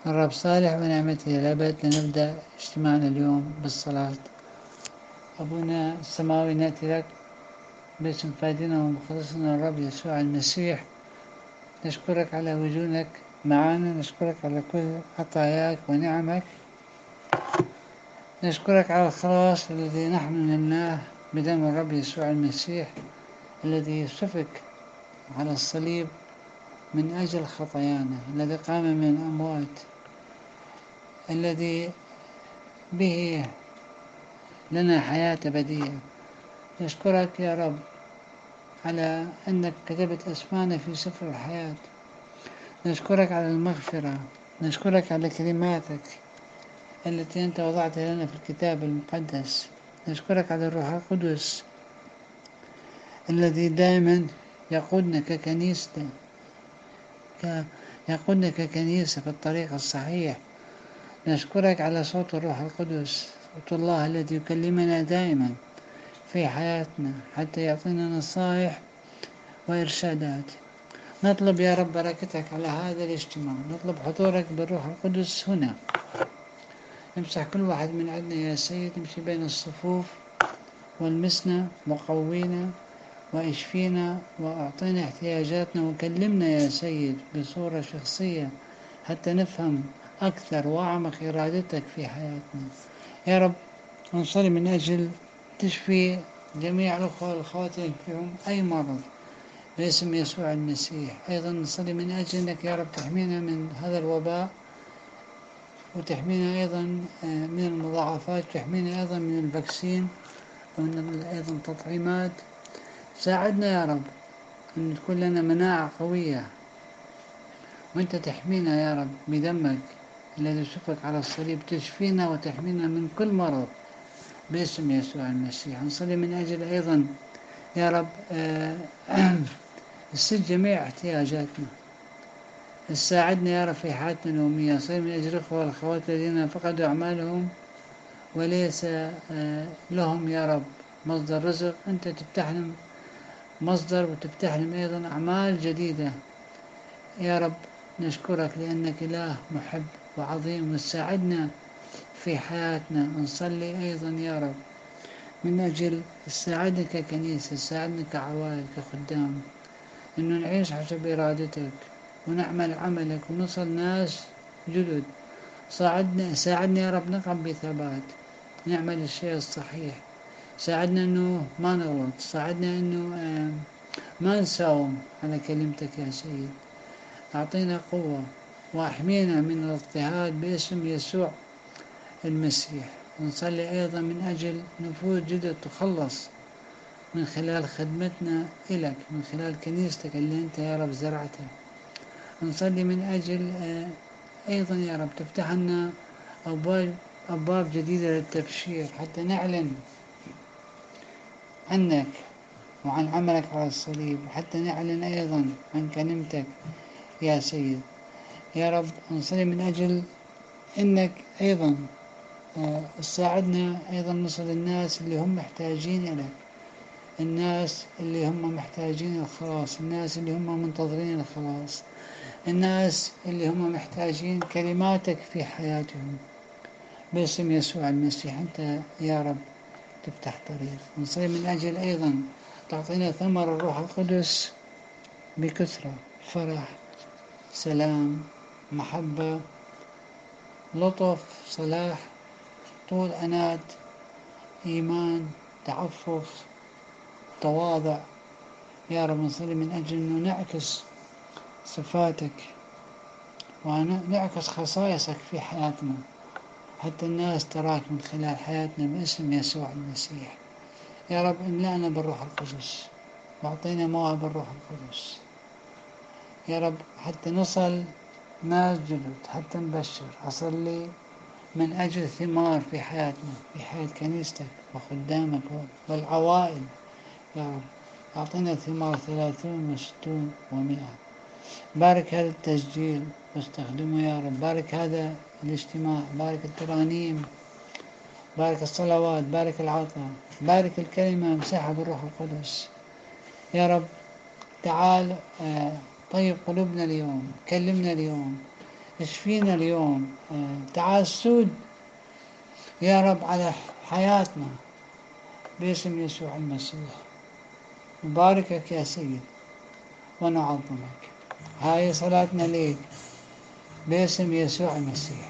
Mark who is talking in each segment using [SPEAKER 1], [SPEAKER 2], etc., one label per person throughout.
[SPEAKER 1] الرب صالح ونعمته لابد لنبدأ اجتماعنا اليوم بالصلاة. أبونا السماوي، نأتي لك باسم فادنا ومخلصنا الرب يسوع المسيح. نشكرك على وجودك معنا، نشكرك على كل عطاياك ونعمك، نشكرك على الخلاص الذي نحن نلناه بدم الرب يسوع المسيح الذي سفك على الصليب من أجل خطايانا، الذي قام من الأموات، الذي به لنا حياة أبدية. نشكرك يا رب على أنك كتبت أسمانا في سفر الحياة. نشكرك على المغفرة، نشكرك على كلماتك التي أنت وضعتها لنا في الكتاب المقدس. نشكرك على الروح القدس الذي دائما يقودنا يقودنا ككنيسة في الطريق الصحيح. نشكرك على صوت الروح القدس، صوت الله الذي يكلمنا دائما في حياتنا حتى يعطينا نصائح وإرشادات. نطلب يا رب بركتك على هذا الاجتماع، نطلب حضورك بالروح القدس هنا. امسح كل واحد من عندنا يا سيد، امشي بين الصفوف والمسنا وقوينا واشفينا واعطينا احتياجاتنا وكلمنا يا سيد بصورة شخصية حتى نفهم أكثر وأعمق إرادتك في حياتنا يا رب. نصلي من أجل تشفي جميع الأخوة والأخوات فيهم أي مرض باسم يسوع المسيح. أيضا نصلي من أجل أنك يا رب تحمينا من هذا الوباء، وتحمينا أيضا من المضاعفات، وتحمينا أيضا من الفاكسين ومن أيضا التطعيمات. ساعدنا يا رب أن تكون لنا مناعة قوية، وأنت تحمينا يا رب بدمك الذي سفك على الصليب، تشفينا وتحمينا من كل مرض باسم يسوع المسيح. نصلي من أجل أيضا يا رب تسد جميع احتياجاتنا، ساعدنا يا رب في حياتنا اليومية. صلي من أجل الأخوة والأخوات الذين فقدوا أعمالهم وليس لهم يا رب مصدر رزق، أنت تفتح لهم مصدر وتفتح لهم أيضا أعمال جديدة يا رب. نشكرك لأنك إله محب وعظيم، وتساعدنا في حياتنا. نصلي أيضا يا رب من أجل ساعدنا ككنيسة، ساعدنا كعوائل كخدام، إنه نعيش حسب إرادتك ونعمل عملك ونصل ناس جدد. ساعدنا يا رب نقم بثبات، نعمل الشيء الصحيح. ساعدنا إنه ما نغلط، ساعدنا إنه ما نساوم على كلمتك يا سيد. أعطينا قوة واحمينا من الاضطهاد باسم يسوع المسيح. نصلي أيضا من أجل نفوس جدد تخلص من خلال خدمتنا إلك، من خلال كنيستك اللي أنت يا رب زرعتها. نصلي من أجل أيضا يا رب تفتح لنا أبواب جديدة للتبشير حتى نعلن عنك وعن عملك على الصليب، حتى نعلن أيضا عن كلمتك يا سيد يا رب. نصلي من أجل إنك أيضا تساعدنا أيضا نصل الناس اللي هم محتاجين إليك، الناس اللي هم محتاجين الخلاص، الناس اللي هم منتظرين الخلاص، الناس اللي هم محتاجين كلماتك في حياتهم باسم يسوع المسيح. أنت يا رب تفتح طريق. نصلي من أجل أيضا تعطينا ثمر الروح القدس بكثرة، فرح، سلام، محبة، لطف، صلاح، طول أنات، إيمان، تعفف، تواضع يا رب. نصلي من أجل أنه نعكس صفاتك ونعكس خصائصك في حياتنا حتى الناس تراك من خلال حياتنا باسم يسوع المسيح. يا رب املأنا بالروح القدس واعطينا مواهب الروح القدس يا رب حتى نصل ناس جدد، حتى نبشر. أصلي من أجل ثمار في حياتنا، في حياة كنيستك وخدامك والعوائل يا رب. أعطينا ثمار 30 و60 و100. بارك هذا التسجيل واستخدمه يا رب. بارك هذا الاجتماع، بارك الترانيم، بارك الصلوات، بارك العطاء، بارك الكلمة، امسحها بالروح القدس يا رب. تعال طيب قلوبنا اليوم، كلمنا اليوم، اشفينا اليوم. تعال سود يا رب على حياتنا باسم يسوع المسيح. نباركك يا سيد ونعظمك. هاي صلاتنا ليك باسم يسوع المسيح.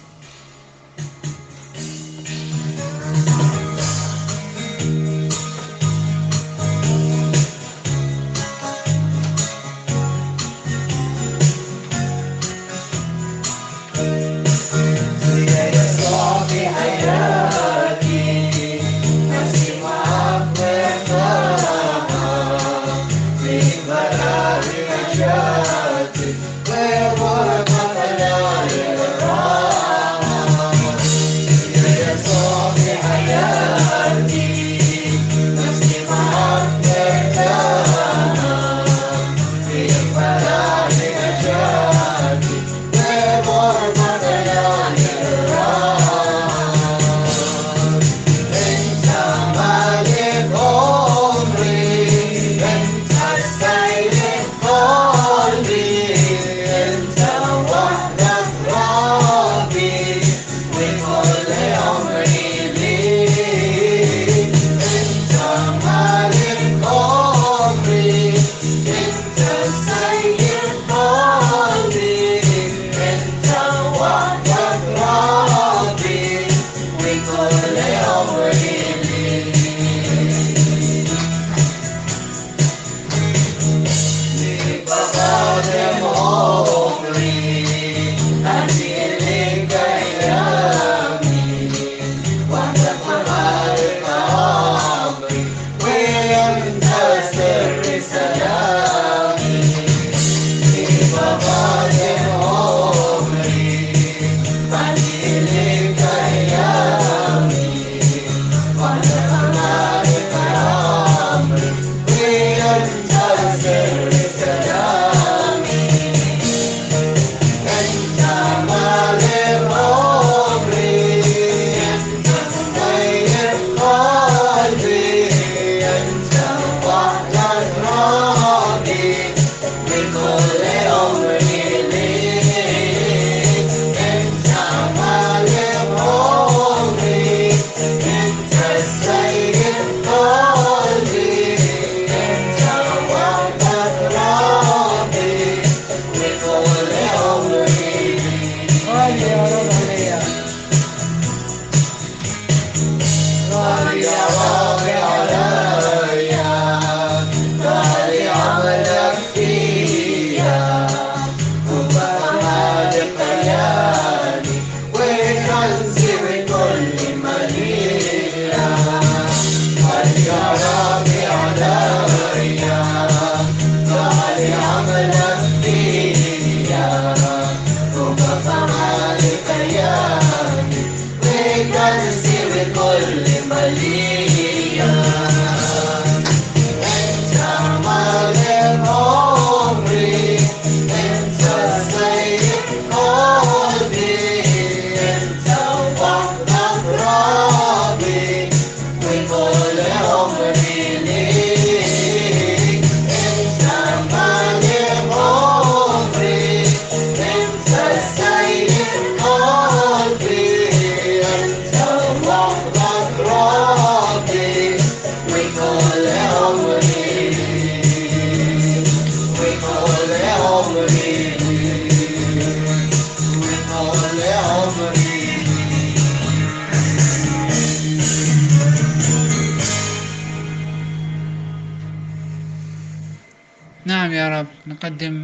[SPEAKER 1] نعم يا رب، نقدم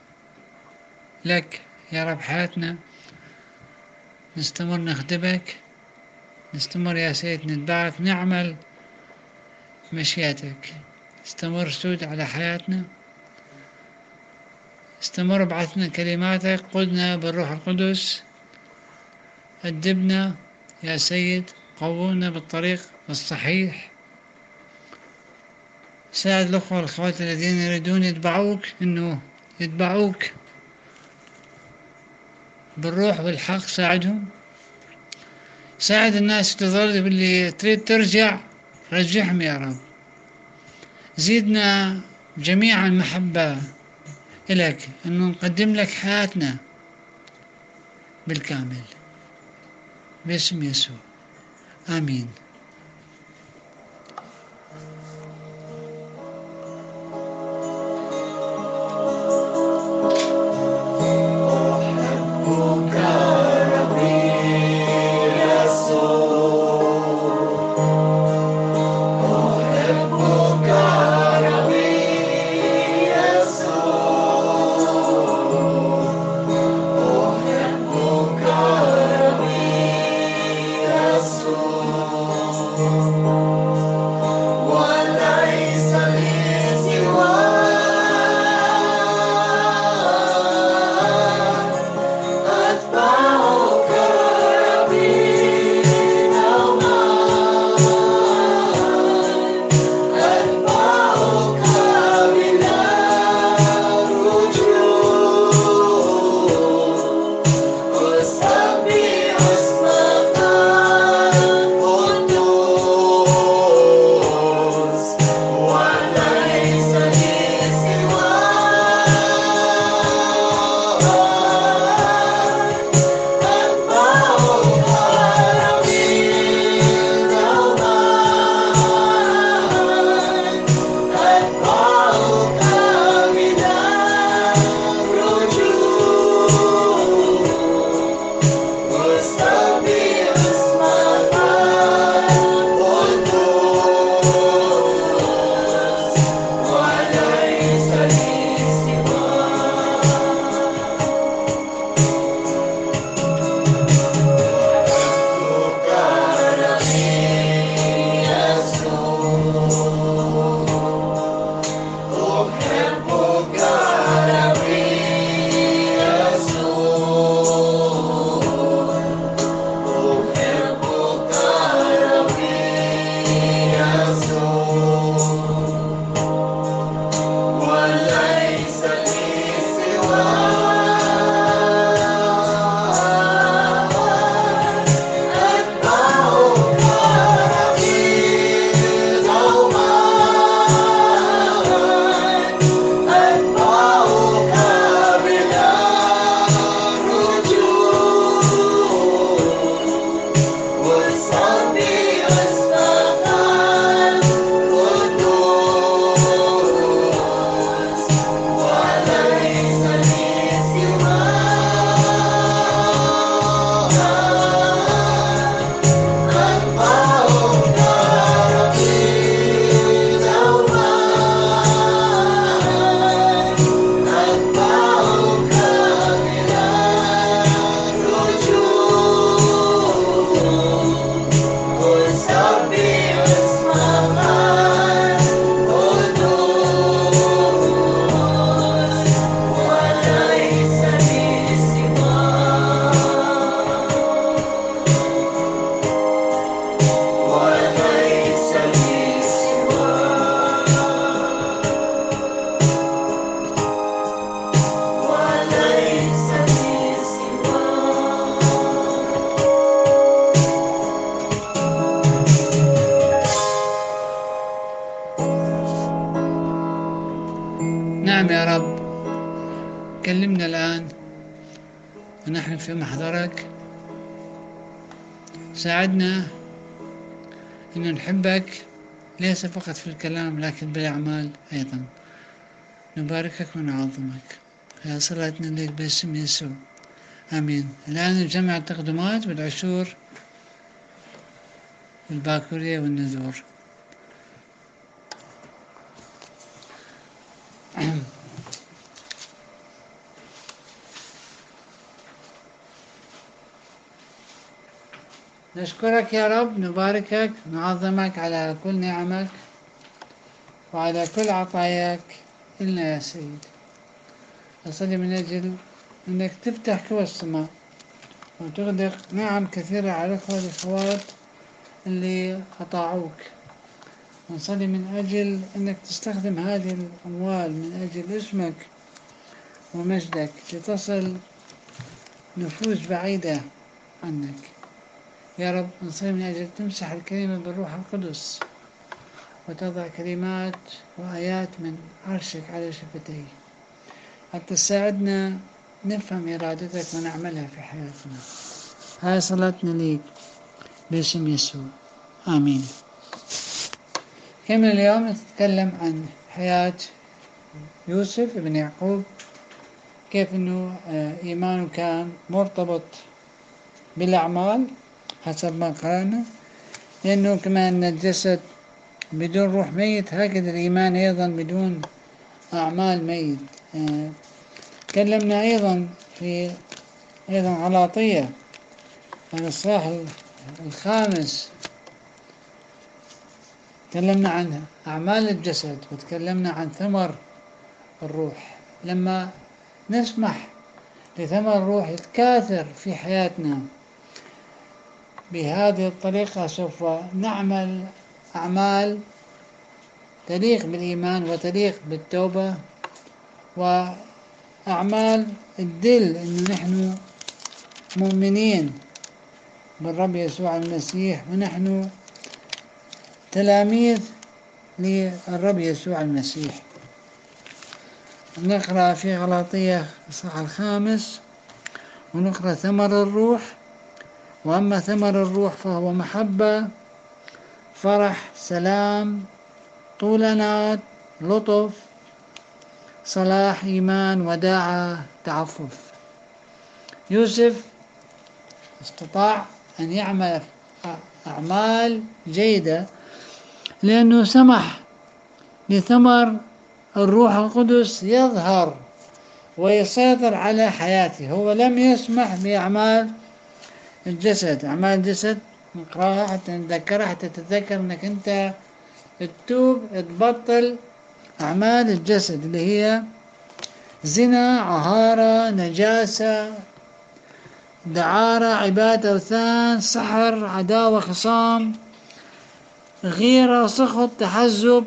[SPEAKER 1] لك يا رب حياتنا، نستمر نخدمك، نستمر يا سيد نتبعك، نعمل مشيئتك. استمر سود على حياتنا، استمر ابعثنا كلماتك، قدنا بالروح القدس، أدبنا يا سيد، قومنا بالطريق الصحيح. ساعد الأخوة والأخوات الذين يريدون يتبعوك إنه يتبعوك بالروح والحق. ساعدهم، ساعد الناس تظل باللي تريد ترجع، رجعهم يا رب. زيدنا جميعا محبة إلك، إنه نقدم لك حياتنا بالكامل باسم يسوع، آمين. نعم يا رب، كلمنا الآن ونحن في محضرك. ساعدنا أن نحبك ليس فقط في الكلام لكن بالأعمال أيضا. نباركك ونعظمك يا صلاتنا لك باسم يسوع، آمين. الآن نجمع التقدمات والعشور والباكورية والنذور. نشكرك يا رب، نباركك نعظمك على كل نعمك وعلى كل عطاياك إلنا يا سيد. أصلي من أجل أنك تفتح كوى السماء وتغدق نعم كثيرة على الأخوة والأخوات اللي أطاعوك. ونصلي من أجل أنك تستخدم هذه الأموال من أجل اسمك ومجدك لتصل نفوس بعيدة عنك يا رب. نصلي من أجل تمسح الكلمة بالروح القدس وتضع كلمات وآيات من عرشك على شفتيه، حتى تساعدنا نفهم إرادتك ونعملها في حياتنا. هاي صلاتنا ليك باسم يسوع، آمين. كمل اليوم نتكلم عن حياة يوسف ابن يعقوب، كيف أنه إيمانه كان مرتبط بالأعمال حسب ما قرأنا، لأنه كمان الجسد بدون روح ميت، هكذا الإيمان أيضا بدون أعمال ميت. تكلمنا أيضا في غلاطية الإصحاح 5، تكلمنا عن أعمال الجسد وتكلمنا عن ثمر الروح. لما نسمح لثمر الروح يتكاثر في حياتنا بهذه الطريقة، سوف نعمل أعمال تليق بالإيمان وتليق بالتوبة، وأعمال تدل أنه نحن مؤمنين بالرب يسوع المسيح، ونحن تلاميذ للرب يسوع المسيح. نقرأ في غلاطية الإصحاح 5 ونقرأ ثمر الروح. وأما ثمر الروح فهو محبة، فرح، سلام، طول أنات، لطف، صلاح، إيمان، وداعة، تعفف. يوسف استطاع أن يعمل أعمال جيدة لأنه سمح لثمر الروح القدس يظهر ويسيطر على حياته. هو لم يسمح بأعمال الجسد. أعمال الجسد نقراها حتى نتذكرها، حتى تتذكر أنك أنت تتوب تبطل أعمال الجسد اللي هي زنا، عهارة، نجاسة، دعارة، عبادة أوثان، سحر، عداوة، خصام، غيرة، سخط، تحزب،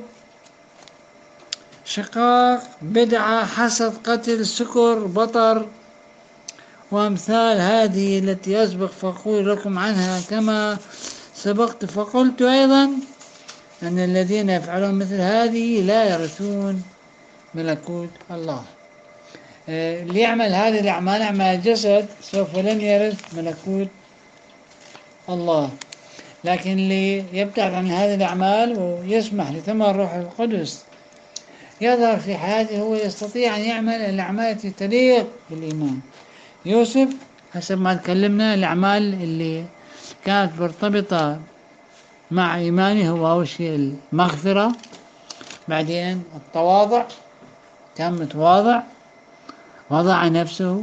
[SPEAKER 1] شقاق، بدعة، حسد، قتل، سكر، بطر، وأمثال هذه التي أسبق فأقول لكم عنها كما سبقت فقلت أيضا أن الذين يفعلون مثل هذه لا يرثون ملكوت الله. اللي يعمل هذه الأعمال، أعمال الجسد، سوف لن يرث ملكوت الله. لكن اللي يبتعد عن هذه الأعمال ويسمح لثمر الروح القدس يظهر في حياته، هو يستطيع أن يعمل الأعمال التي تليق بالإيمان. يوسف حسب ما تكلمنا الأعمال اللي كانت مرتبطة مع إيمانه هو أول شيء المغفرة، بعدين التواضع، كان متواضع، وضع نفسه.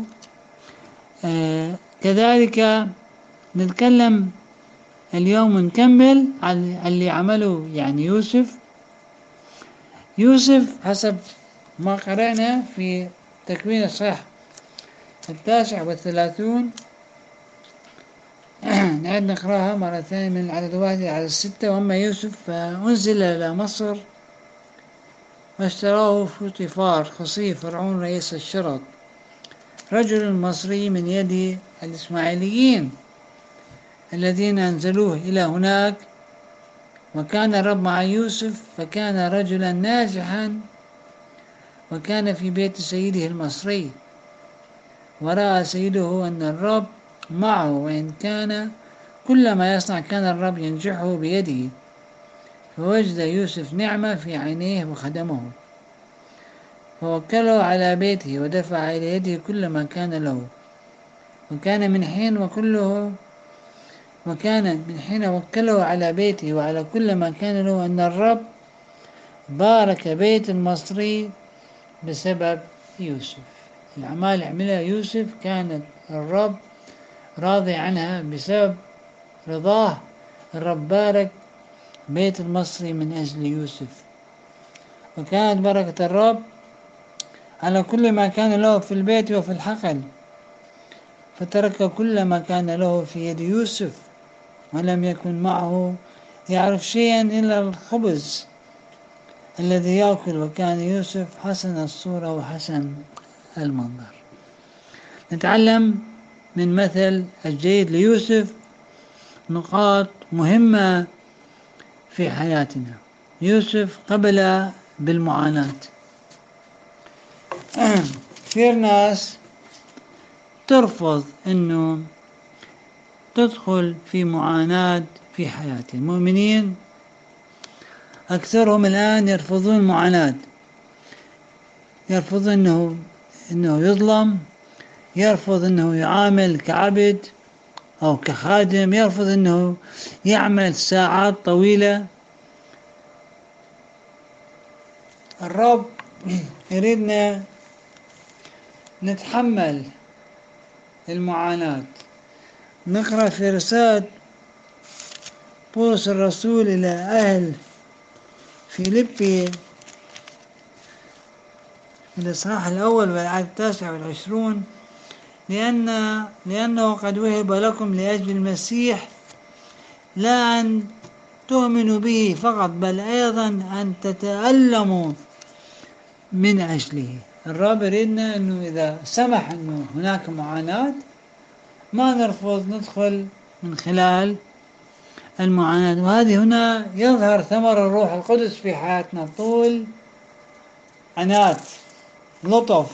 [SPEAKER 1] كذلك نتكلم اليوم ونكمل عن اللي عمله يعني يوسف حسب ما قرأنا في تكوين الصح 39. نعد نقرأها مرة ثانية من العدد 1 إلى العدد 6. وأما يوسف فأنزل إلى مصر واشتراه فوطيفار خصي فرعون رئيس الشرط، رجل مصري من يد الإسماعيليين الذين أنزلوه إلى هناك. وكان الرب مع يوسف فكان رجلا ناجحا، وكان في بيت سيده المصري. ورأى سيده أن الرب معه، وإن كان كل ما يصنع كان الرب ينجحه بيده. فوجد يوسف نعمة في عينيه وخدمه، فوكله على بيته ودفع إلى يده كل ما كان له. وكان من حين وكله على بيته وعلى كل ما كان له أن الرب بارك بيت المصري بسبب يوسف. الأعمال اللي عملها يوسف كانت الرب راضي عنها، بسبب رضاه الرب بارك بيت المصري من أجل يوسف. وكانت بركة الرب على كل ما كان له في البيت وفي الحقل، فترك كل ما كان له في يد يوسف، ولم يكن معه يعرف شيئا إلا الخبز الذي يأكل. وكان يوسف حسن الصورة وحسن المنظر. نتعلم من مثل الجيد ليوسف نقاط مهمة في حياتنا. يوسف قبل بالمعاناة. كثير ناس ترفض أنه تدخل في معاناة في حياة المؤمنين. أكثرهم الآن يرفضون المعاناة، يرفض أنه يظلم، يرفض أنه يعامل كعبد أو كخادم، يرفض أنه يعمل ساعات طويلة. الرب يريدنا نتحمل المعاناة. نقرأ في رسالة بولس الرسول إلى أهل فيليبي الإصحاح الأول والعدد 29: لأنه قد وهب لكم لأجل المسيح لا أن تؤمنوا به فقط، بل أيضا أن تتألموا من أجله. الرب يريدنا أنه إذا سمح أنه هناك معاناة ما نرفض ندخل من خلال المعاناة. وهذه هنا يظهر ثمر الروح القدس في حياتنا: طول عنات، لطف،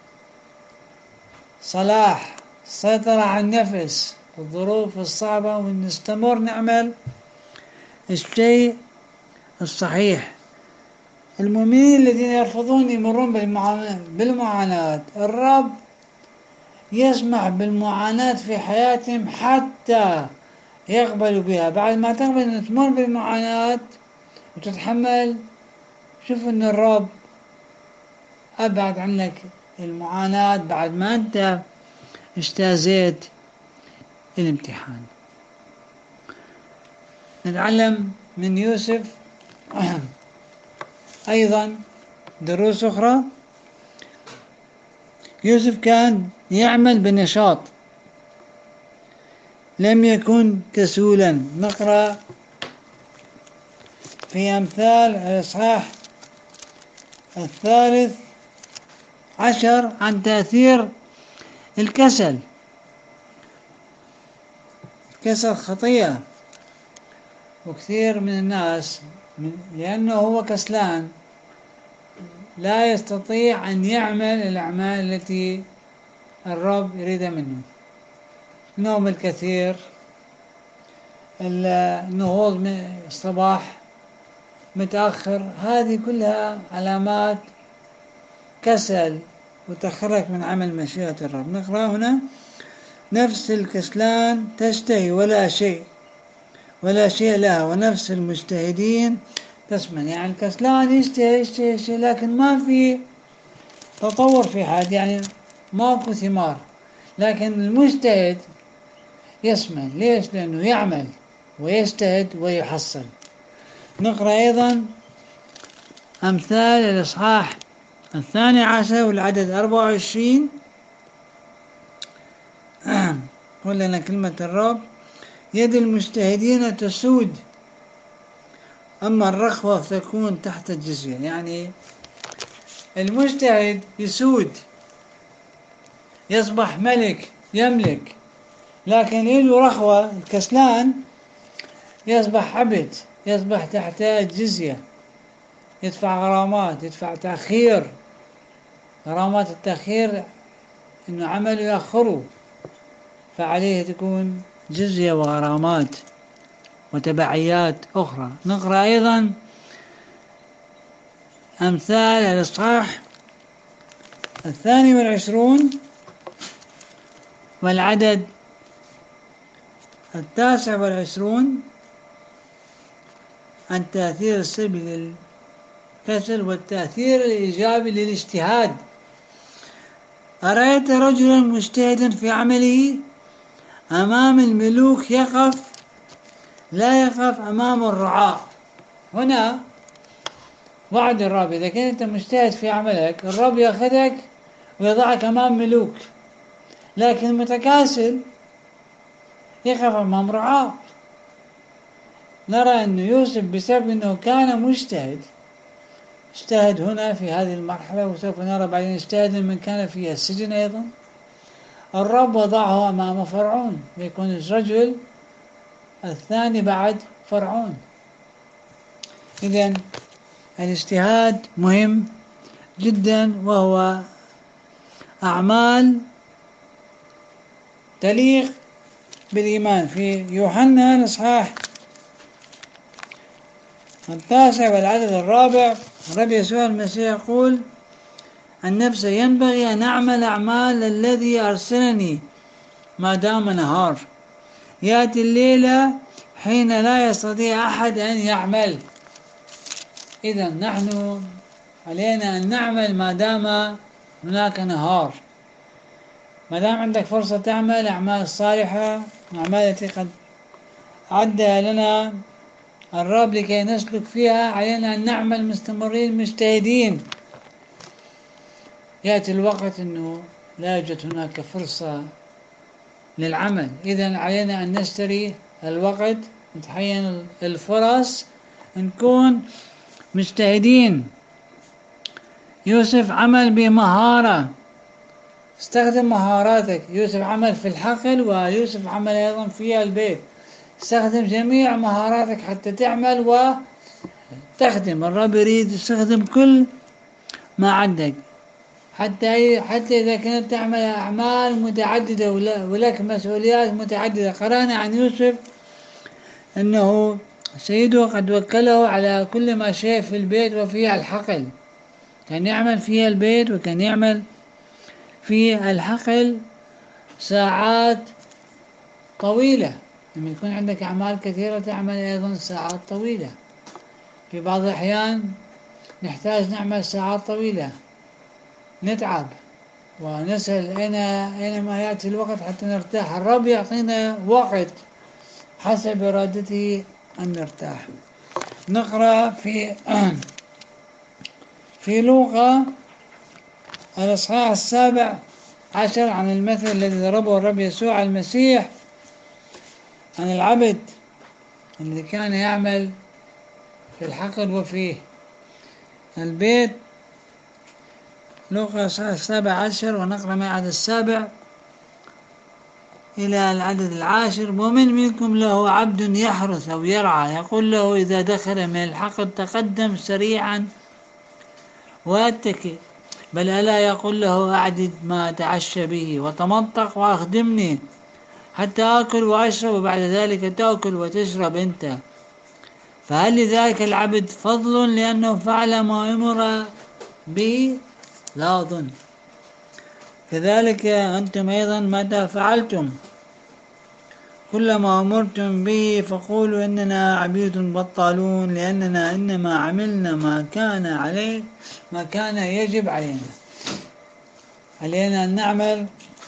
[SPEAKER 1] صلاح، سيطرة على النفس في الظروف الصعبة، ونستمر نعمل الشيء الصحيح. المؤمنين الذين يرفضون يمرون بالمعاناة، الرب يسمح بالمعاناة في حياتهم حتى يقبلوا بها. بعد ما تقبل أن تمر بالمعاناة وتتحمل، شوف أن الرب أبعد عنك المعاناة بعد ما أنت اجتازيت الامتحان. نتعلم من يوسف أيضا دروس أخرى. يوسف كان يعمل بنشاط، لم يكن كسولا. نقرأ في أمثال الإصحاح 13 عن تأثير الكسل. الكسل خطيئة، وكثير من الناس لأنه هو كسلان لا يستطيع أن يعمل الأعمال التي الرب يريد منه. النوم الكثير، النهوض من الصباح متأخر، هذه كلها علامات كسل وتخرج من عمل مشيئة الرب. نقرأ هنا: نفس الكسلان تشتهي ولا شيء لها، ونفس المجتهدين تسمن. يعني الكسلان يشتهي لكن ما في تطور في حد، يعني ماكو ثمار. لكن المجتهد يسمن. ليش؟ لأنه يعمل ويجتهد ويحصل. نقرأ أيضا أمثال الإصحاح 12 والعدد 24. قل لنا كلمة الرب: يد المجتهدين تسود، أما الرخوة تكون تحت الجزية. يعني المجتهد يسود، يصبح ملك، يملك، لكن له رخوة الكسلان يصبح عبد، يصبح تحت الجزية، يدفع غرامات، يدفع تأخير. غرامات التأخير إنه عمله يأخره، فعليه تكون جزية وغرامات وتبعيات أخرى. نقرأ أيضا أمثال الإصحاح 22 والعدد 29 عن تأثير السلبي للكسل والتأثير الإيجابي للاجتهاد. أرأيت رجلا مجتهدا في عمله أمام الملوك لا يقف أمام الرعاة. هنا وعد الرب: إذا كنت مجتهد في عملك الرب يأخذك ويضعك أمام ملوك. لكن المتكاسل يقف أمام رعاة. نرى أن يوسف بسبب أنه كان مجتهد اجتهد هنا في هذه المرحلة، وسوف نرى بعدين اجتهد من كان في السجن أيضا. الرب وضعه أمام فرعون يكون الرجل الثاني بعد فرعون. إذن الاجتهاد مهم جدا، وهو أعمال تليق بالإيمان. في يوحنا الإصحاح 19 والعدد 4 الرب يسوع المسيح يقول عن نفسه: ينبغي أن أعمل أعمال الذي أرسلني ما دام نهار، يأتي الليلة حين لا يستطيع أحد أن يعمل. إذا نحن علينا أن نعمل ما دام هناك نهار، ما دام عندك فرصة تعمل أعمال صالحة، أعمال التي قد أعدها لنا الرب لكي نسلك فيها. علينا أن نعمل مستمرين مجتهدين. يأتي الوقت أنه لا يوجد هناك فرصة للعمل، إذن علينا أن نشتري الوقت، نتحين الفرص، نكون مجتهدين. يوسف عمل بمهارة، استخدم مهاراتك. يوسف عمل في الحقل، ويوسف عمل أيضا في البيت. استخدم جميع مهاراتك حتى تعمل وتخدم. الرب يريد يستخدم كل ما عندك، حتى إذا كنت تعمل أعمال متعددة ولك مسؤوليات متعددة. قرأنا عن يوسف أنه سيده قد وكله على كل ما شيء في البيت وفي الحقل، كان يعمل في البيت وكان يعمل في الحقل ساعات طويلة. لما يكون عندك أعمال كثيرة تعمل أيضا ساعات طويلة. في بعض الأحيان نحتاج نعمل ساعات طويلة، نتعب ونسأل أينما يأتي الوقت حتى نرتاح. الرب يعطينا وقت حسب إرادته أن نرتاح. نقرأ في لوقا الإصحاح 17 عن المثل الذي ضربه الرب يسوع المسيح عن العبد الذي كان يعمل في الحقل وفي البيت. لوقا 17 ونقرأ من العدد 7 إلى العدد 10: ومن منكم له عبد يحرث أو يرعى، يقول له إذا دخل من الحقل تقدم سريعا واتكئ، بل ألا يقول له أعدد ما أتعشى به وتمنطق وأخدمني حتى آكل وأشرب، وبعد ذلك تأكل وتشرب أنت. فهل لذلك العبد فضل لأنه فعل ما أمر به؟ لا أظن. كذلك أنتم أيضا متى فعلتم كل ما أمرتم به فقولوا إننا عبيد بطالون، لأننا إنما عملنا ما كان يجب علينا. علينا أن نعمل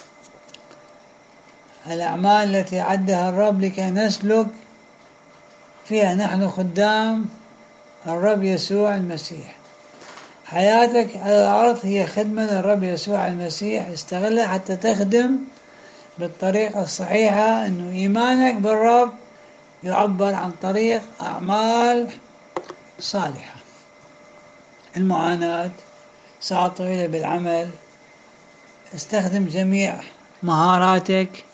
[SPEAKER 1] الأعمال التي عدها الرب لكي نسلك فيها. نحن خدام الرب يسوع المسيح. حياتك على الأرض هي خدمة للرب يسوع المسيح. استغلها حتى تخدم بالطريقة الصحيحة. أنه إيمانك بالرب يعبر عن طريق أعمال صالحة. المعاناة، ساعات طويلة بالعمل، استخدم جميع مهاراتك.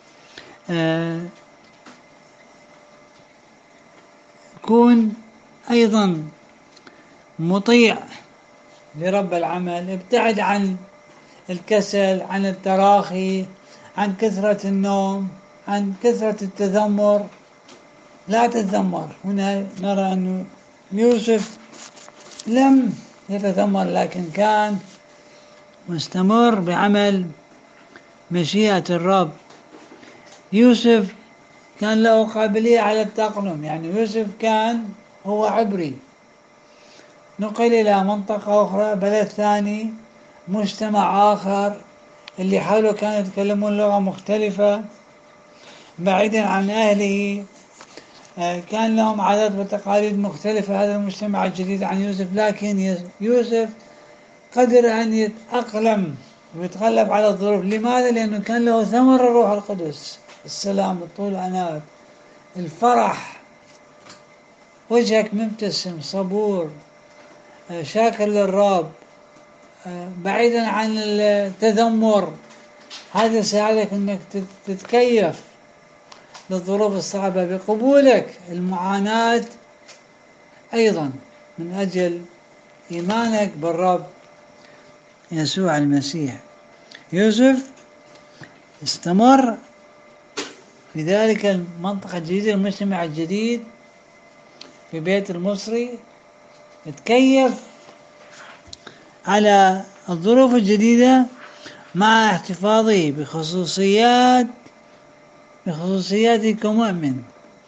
[SPEAKER 1] كون أيضا مطيع لرب العمل. ابتعد عن الكسل، عن التراخي، عن كثرة النوم، عن كثرة التذمر. لا تتذمر. هنا نرى أن يوسف لم يتذمر، لكن كان مستمر بعمل مشيئة الرب. يوسف كان له قابلية على التأقلم. يعني يوسف كان هو عبري، نقل إلى منطقة أخرى، بلد ثاني، مجتمع آخر، اللي حوله كانوا يتكلمون لغة مختلفة، بعيدا عن أهله، كان لهم عادات وتقاليد مختلفة هذا المجتمع الجديد عن يوسف. لكن يوسف قدر أن يتأقلم ويتغلب على الظروف. لماذا؟ لأنه كان له ثمر الروح القدس: السلام، الطول، الأناة، الفرح، وجهك مبتسم، صبور، شاكر للرب، بعيدا عن التذمر. هذا يساعدك أنك تتكيف للظروف الصعبة بقبولك المعاناة أيضا من أجل إيمانك بالرب يسوع المسيح. يوسف استمر في ذلك المنطقة الجديدة، المجتمع الجديد في بيت المصري، يتكيف على الظروف الجديدة مع احتفاظه بخصوصياته كمؤمن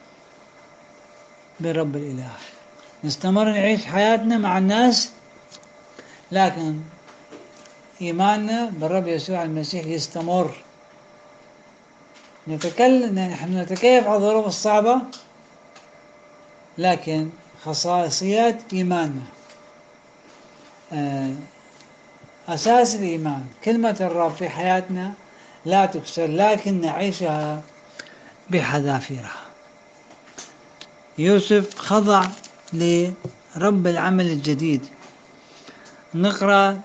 [SPEAKER 1] بالرب الإله. نستمر نعيش حياتنا مع الناس، لكن إيماننا بالرب يسوع المسيح يستمر. نحن نتكيف على الظروف الصعبة، لكن خصائصيات إيماننا، أساس الإيمان كلمة الرب في حياتنا لا تكسر، لكن نعيشها بحذافيرها. يوسف خضع لرب العمل الجديد. نقرأ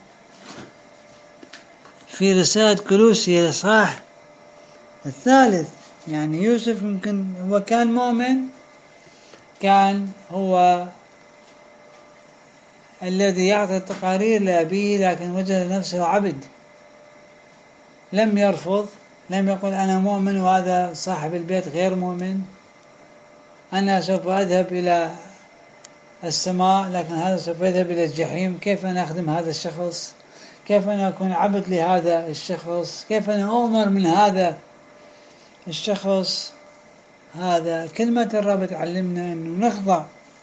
[SPEAKER 1] في رسالة كولوسي الإصحاح 3، يعني يوسف يمكن هو كان مؤمن، كان هو الذي يعطي التقارير لأبيه، لكن وجد نفسه عبد. لم يرفض، لم يقل أنا مؤمن وهذا صاحب البيت غير مؤمن، أنا سوف أذهب إلى السماء لكن هذا سوف يذهب إلى الجحيم. كيف أنا أخدم هذا الشخص؟ كيف أنا أكون عبد لهذا الشخص؟ كيف أنا أؤمر من هذا الشخص؟ هذا كلمة الرب تعلمنا أنه نخضع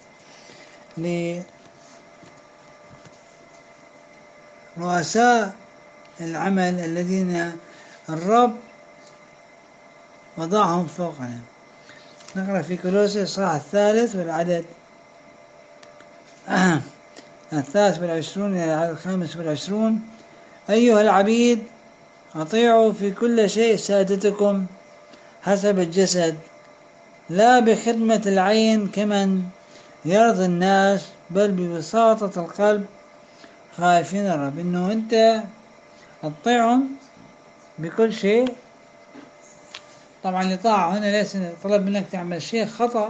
[SPEAKER 1] لرؤساء العمل الذين الرب وضعهم فوقنا. نقرأ في كولوسي الإصحاح 3 والعدد 23 إلى العدد 25: أيها العبيد أطيعوا في كل شيء سادتكم حسب الجسد، لا بخدمة العين كمن يرضي الناس، بل ببساطة القلب خائفين الرب. إنه أنت تطيعهم بكل شيء. طبعا الإطاعة هنا ليس طلب منك تعمل شيء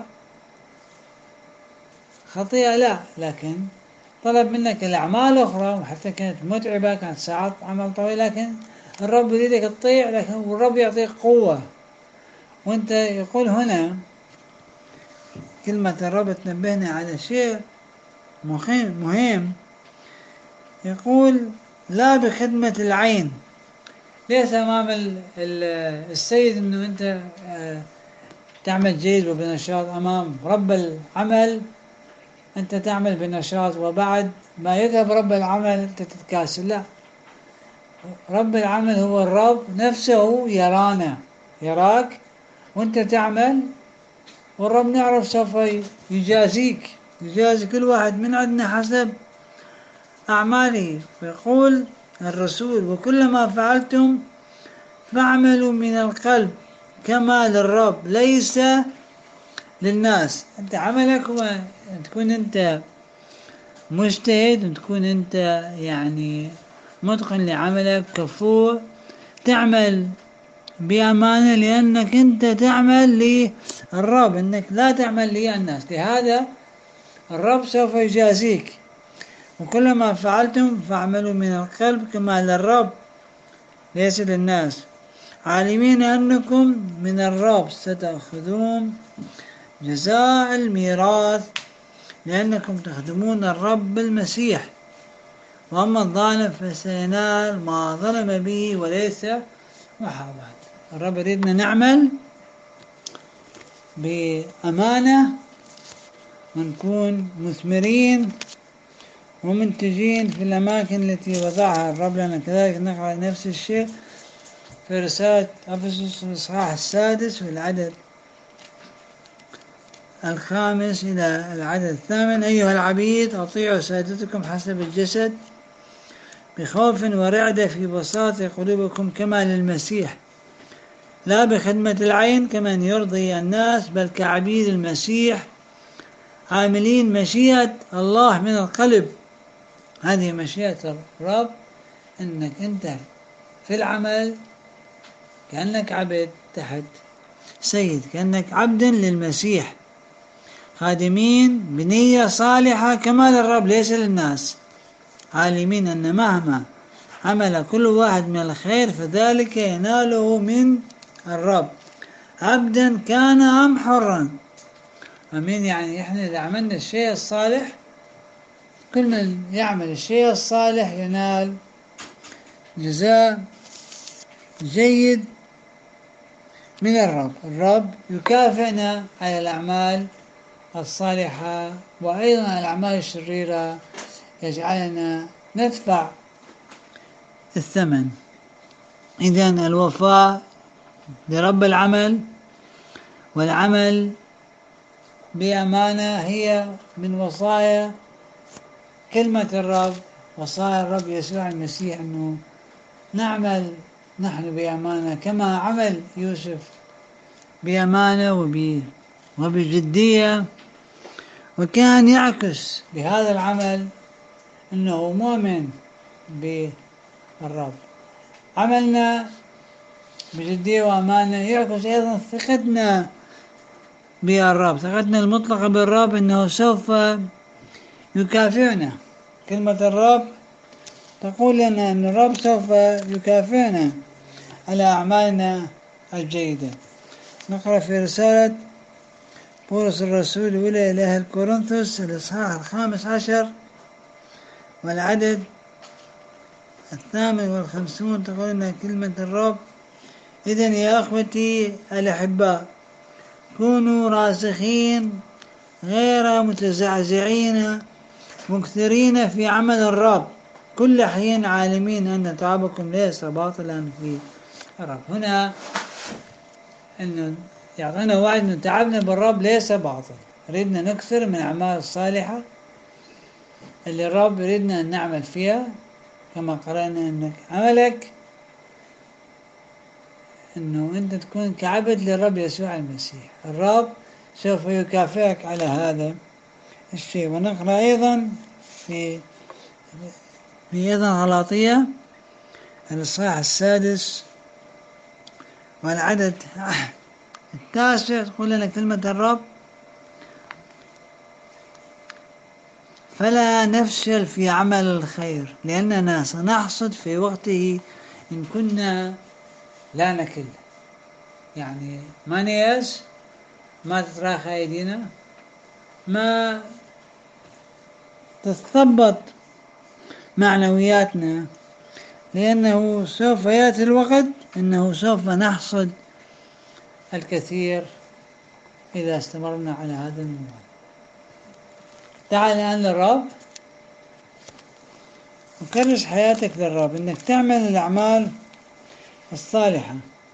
[SPEAKER 1] خطيئة، لا، لكن طلب منك الأعمال أخرى، وحتى كانت متعبة، كانت ساعات عمل طويل، لكن الرب يريدك تطيع، لكن الرب يعطيك قوة. وانت يقول هنا كلمة الرب تنبهنا على شيء مهم. يقول لا بخدمة العين، ليس أمام السيد أنه أنت تعمل جيد وبنشاط. أمام رب العمل أنت تعمل بنشاط، وبعد ما يذهب رب العمل أنت تتكاسل. لا، رب العمل هو الرب نفسه، يراك وأنت تعمل، والرب نعرف سوف يجازي كل واحد من عندنا حسب أعماله. فيقول الرسول: وكل ما فعلتم فاعملوا من القلب كما للرب ليس للناس. أنت عملك هو تكون أنت مجتهد، وتكون أنت يعني متقن لعملك، كفو، تعمل بأمانة، لأنك أنت تعمل للرب، أنك لا تعمل للناس. لهذا الرب سوف يجازيك. وكل ما فعلتم فاعملوا من القلب كما للرب ليس للناس، عالمين أنكم من الرب ستأخذون جزاء الميراث، لأنكم تخدمون الرب بالمسيح. وأما الظالم فسينال ما ظلم به وليس محاباة. الرب يريدنا نعمل بأمانة، ونكون مثمرين ومنتجين في الأماكن التي وضعها الرب لنا. كذلك نقرأ نفس الشيء في رسالة أفسس الإصحاح 6 والعدد 5 إلى العدد 8: أيها العبيد أطيعوا سادتكم حسب الجسد بخوف ورعدة، في بساطة قلوبكم كما للمسيح، لا بخدمة العين كمن يرضي الناس، بل كعبيد المسيح، عاملين مشيئة الله من القلب. هذه مشيئة الرب، أنك أنت في العمل كأنك عبد تحت سيد، كأنك عبد للمسيح، خادمين بنية صالحة كما للرب ليس للناس، عالمين أن مهما عمل كل واحد من الخير فذلك يناله من الرب. عبدا كان أم حرا. أمين. يعني إحنا إذا عملنا الشيء الصالح، كل من يعمل الشيء الصالح ينال جزاء جيد من الرب. الرب يكافئنا على الأعمال الصالحة، وأيضا الأعمال الشريرة يجعلنا ندفع الثمن. إذن الوفاء لرب العمل والعمل بأمانة هي من وصايا كلمة الرب، وصايا الرب يسوع المسيح، أنه نعمل نحن بأمانة كما عمل يوسف بأمانة وبجدية، وكان يعكس بهذا العمل أنه مؤمن بالرب. عملنا بجدية وأمانة يعكس أيضا ثقتنا بالرب، ثقتنا المطلقة بالرب أنه سوف يكافئنا. كلمة الرب تقول لنا أن الرب سوف يكافئنا على أعمالنا الجيدة. نقرأ في رسالة بولس الرسول إلى أهل كورنثوس الإصحاح 15 والعدد 58، تقول لنا كلمة الرب: إذن يا أخوتي الأحباء، كونوا راسخين غير متزعزعين، مكثرين في عمل الرب، كل حين عالمين أن تعبكم ليس باطلا في الرب. هنا أنه يعطينا وعد أن تعبنا بالرب ليس باطل. ردنا نكثر من الأعمال الصالحة اللي الرب يريدنا أن نعمل فيها، كما قرأنا أنك عملك أنه أنت تكون كعبد للرب يسوع المسيح. الرب سوف يكافئك على هذا الشيء. ونقرأ أيضا في أيضا غلاطية الإصحاح 6 والعدد 9، تقول لنا كلمة الرب: فلا نفشل في عمل الخير، لأننا سنحصد في وقته إن كنا لا نكل. يعني ما نيأس، ما تتراخى أيدينا، ما تتثبط معنوياتنا، لأنه سوف يأتي الوقت أنه سوف نحصد الكثير إذا استمرنا على هذا المنوال. تعال الآن للرب وكرس حياتك للرب، أنك تعمل الأعمال الصالحة.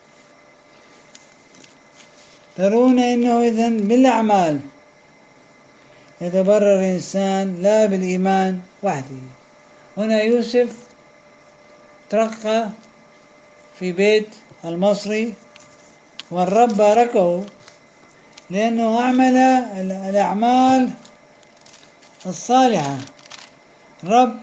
[SPEAKER 1] ترون أنه إذن بالأعمال يتبرر الإنسان لا بالإيمان وحده. هنا يوسف ترقى في بيت المصري، والرب باركه لأنه أعمل الأعمال الصالحة. رب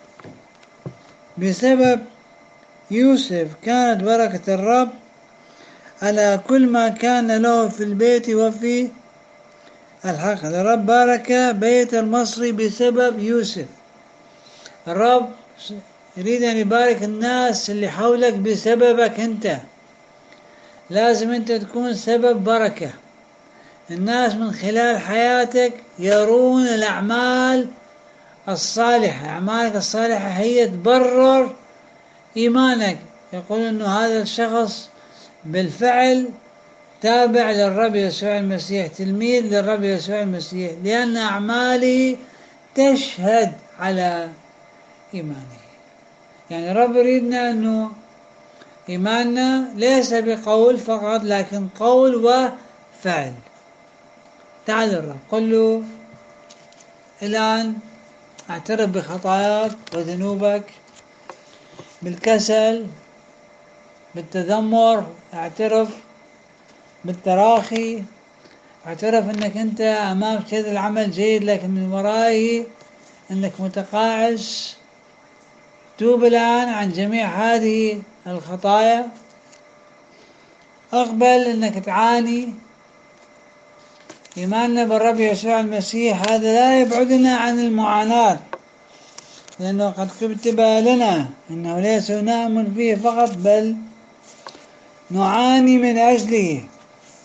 [SPEAKER 1] بسبب يوسف كانت بركة الرب على كل ما كان له في البيت وفي الحقل. الرب بارك بيت المصري بسبب يوسف. الرب يريد أن يبارك الناس اللي حولك بسببك أنت. لازم أنت تكون سبب بركة. الناس من خلال حياتك يرون الأعمال الصالحة. أعمالك الصالحة هي تبرر إيمانك، يقول أنه هذا الشخص بالفعل تابع للرب يسوع المسيح، تلميذ للرب يسوع المسيح، لأن أعماله تشهد على إيمانه. يعني الرب يريدنا أنه إيماننا ليس بقول فقط، لكن قول وفعل. تعال الرب قل له الآن: اعترف بخطاياك وذنوبك، بالكسل، بالتذمر، اعترف بالتراخي، اعترف انك انت امامك هذا العمل جيد لكن من ورائه انك متقاعس. توب الآن عن جميع هذه الخطايا. اقبل انك تعاني. إيماننا بالرب يسوع المسيح هذا لا يبعدنا عن المعاناة، لأنه قد كتب لنا أنه ليس نؤمن فيه فقط بل نعاني من أجله.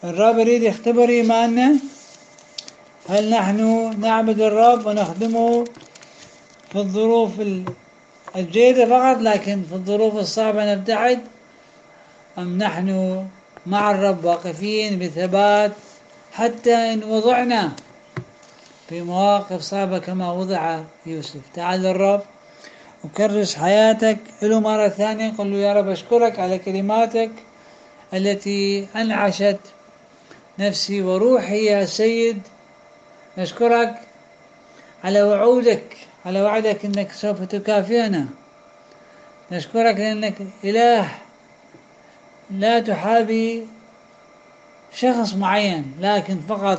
[SPEAKER 1] الرب يريد يختبر إيماننا. هل نحن نعبد الرب ونخدمه في الظروف الجيدة فقط، لكن في الظروف الصعبة نبتعد، أم نحن مع الرب واقفين بثبات حتى إن وضعنا في مواقف صعبة كما وضع يوسف؟ تعال الرب وكرس حياتك له مرة ثانية. قل له: يا رب أشكرك على كلماتك التي أنعشت نفسي وروحي يا سيد. نشكرك على وعودك، على وعدك أنك سوف تكافئنا. نشكرك لأنك إله لا تحابي شخص معين، لكن فقط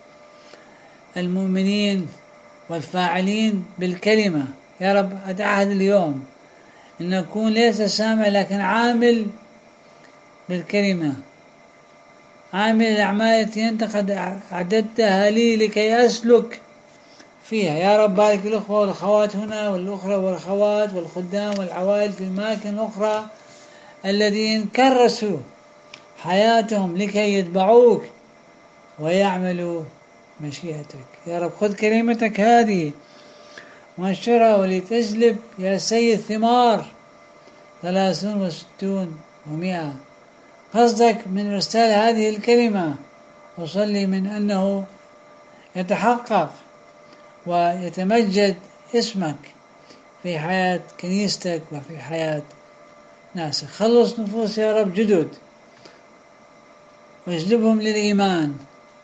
[SPEAKER 1] المؤمنين والفاعلين بالكلمة. يا رب أتعهد اليوم أن نكون ليس سامع لكن عامل بالكلمة، عامل الأعمال التي أنت قد أعددتها لي لكي أسلك فيها. يا رب بارك الأخوة والأخوات هنا، والأخرى والأخوات والخدام والعوائل في أماكن أخرى الذين كرسوا حياتهم لكي يتبعوك ويعملوا مشيئتك. يا رب خذ كلمتك هذه وانشرها ولتجلب يا سيد ثمار 30 و60 و100. قصدك من إرسال هذه الكلمة أصلي من أنه يتحقق ويتمجد اسمك في حياة كنيستك وفي حياة ناسك. خلص نفوس يا رب جدد واجلبهم للإيمان.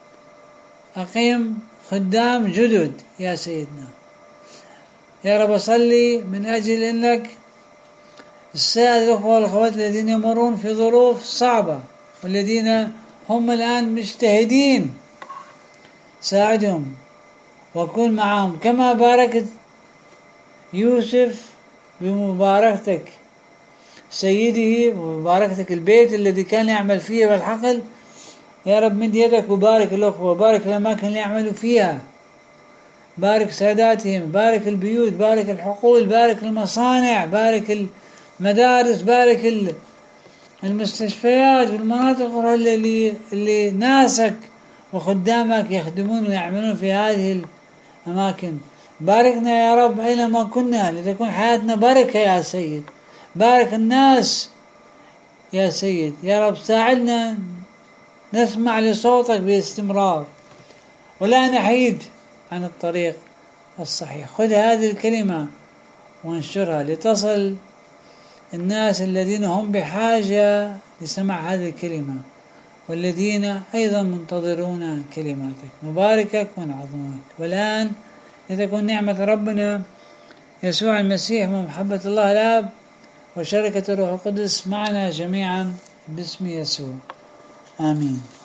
[SPEAKER 1] أقيم خدام جدد يا سيدنا. يا رب أصلي من أجل أنك تساعد الأخوة والأخوات الذين يمرون في ظروف صعبة والذين هم الآن مجتهدين. ساعدهم وكن معهم كما باركت يوسف بمباركتك سيده ومباركتك البيت الذي كان يعمل فيه بالحقل. يا رب مد يدك وبارك الأخوة، بارك الأماكن اللي يعملوا فيها، بارك ساداتهم، بارك البيوت، بارك الحقول، بارك المصانع، بارك المدارس، بارك المستشفيات والمناطق الأخرى اللي ناسك وخدامك يخدمون ويعملون في هذه الأماكن. باركنا يا رب أينما كنا لتكون حياتنا بركة يا سيد. بارك الناس يا سيد. يا رب ساعدنا نسمع لصوتك باستمرار ولا نحيد عن الطريق الصحيح. خذ هذه الكلمة وانشرها لتصل الناس الذين هم بحاجة لسماع هذه الكلمة والذين أيضا منتظرون كلماتك. نباركك ونعظمك. والآن لتكون نعمة ربنا يسوع المسيح ومحبة الله الآب وشركة الروح القدس معنا جميعا باسم يسوع. آمين.